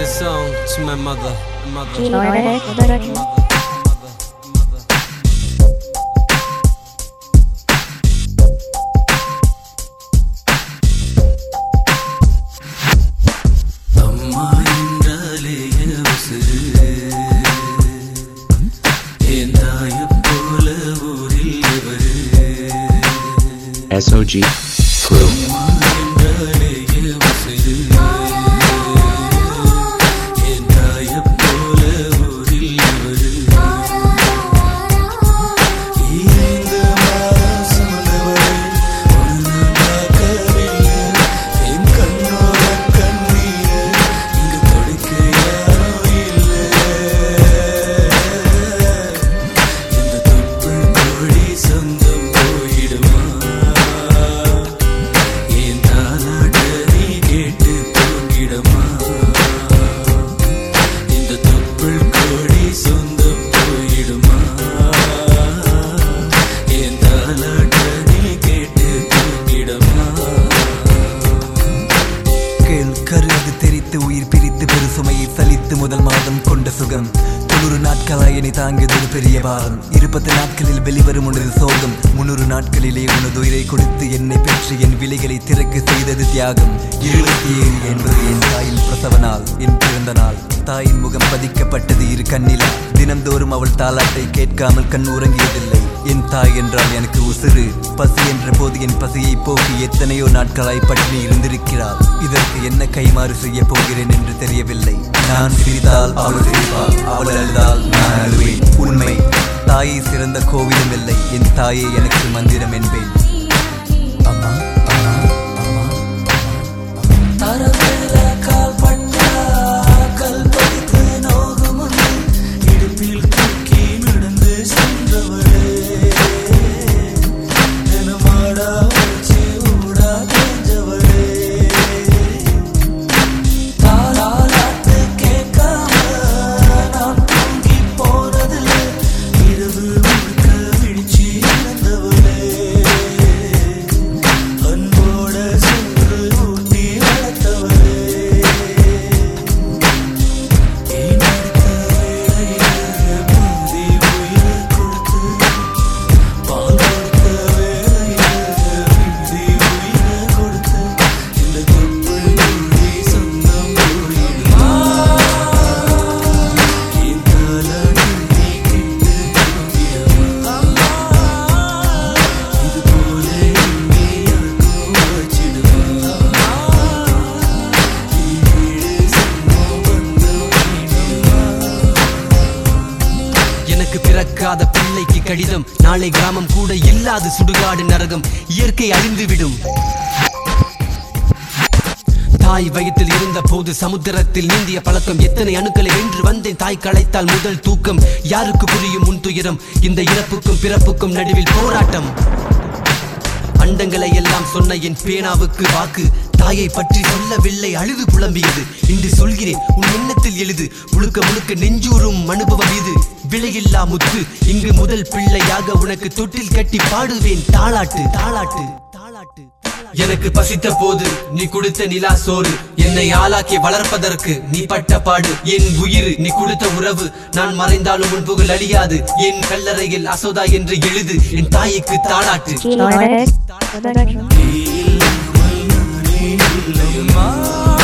this song to my mother. SOG Crew. கருது தெரித்து உயிர் பிரித்து பெருசுமையை சலித்து முதல் மாதம் கொண்ட சுகம் 90 நாட்களாய் என்னை தாங்கியது ஒரு பெரிய பாரம் 20 நாட்களில் வெளிவரும் உனது சோகம் 300 நாட்களிலே உனது உயிரை கொடுத்து என்னை பெற்று என் விலைகளை திறக்க செய்தது தியாகம் 27 என்பது என் தாயின் பிரசவ நாள் என் பிறந்த நாள் தாயின் முகம் பதிக்கப்பட்டது இரு கண்ணிலா தினம்தோறும் அவள் தாலாட்டை கேட்காமல் கண் உறங்கியதில்லை என் தாய் என்றால் எனக்கு உசுறு பசி என்ற போது என் பசியை போக்கி எத்தனையோ நாட்களாய் பட்டினி இருந்திருக்கிறாள் இதற்கு என்ன கைமாறு செய்ய போகிறேன் என்று தெரியவில்லை நான் சிரித்தால் அவள் சிரிப்பாள் அவள் அழுதால் நான் அழுவேன் உண்மை தாயை சிறந்த கோவிலும் இல்லை என் தாயே எனக்கு மந்திரம் என்பேன் அம்மா அம்மா அம்மா கால் பட்டா கல் பதித்து நோகும் இடுப்பில் தூக்கி நடந்து சென்றவளே பிறக்காத பிள்ளைக்கு கடிதம் நாளை கிராமம் கூட இல்லாது சுடுகாடு நரகம் இயற்கை அழிந்துவிடும் தாய் வயிற்றில் இருந்த போது சமுத்திரத்தில் நீந்திய பழக்கம் எத்தனை அணுக்களை வென்று வந்தேன் தாய் களைத்தால் முதல் தூக்கம் யாருக்கு புரியும் முன் துயரம் இந்த இறப்புக்கும் பிறப்புக்கும் நடுவில் போராட்டம் அண்டங்களை எல்லாம் சொன்ன என் பேனாவுக்கு வாக்கு தாயை பற்றி சொல்லவில்லை அழுது புலம்பியது இன்று சொல்கிறேன் உன் எண்ணத்தில் எழுது முழுக்க முழுக்க நெஞ்சூரும் அனுபவம் இது விலையில்லா முத்து இங்கு முதல் பிள்ளையாக உனக்கு தொட்டில் கட்டி பாடுவேன் தாளாட்டு தாளாட்டு தாளாட்டு எனக்கு பசித்த போது நீ கொடுத்த நிலா சோறு என்னை ஆளாக்கி வளர்ப்பதற்கு நீ பட்ட பாடு என் உயிர் நீ கொடுத்த உறவு நான் மறைந்தாலும் உன் புகழ் அழியாது என் கல்லறையில் அசோதா என்று எழுது என் தாய்க்கு தாளாட்டு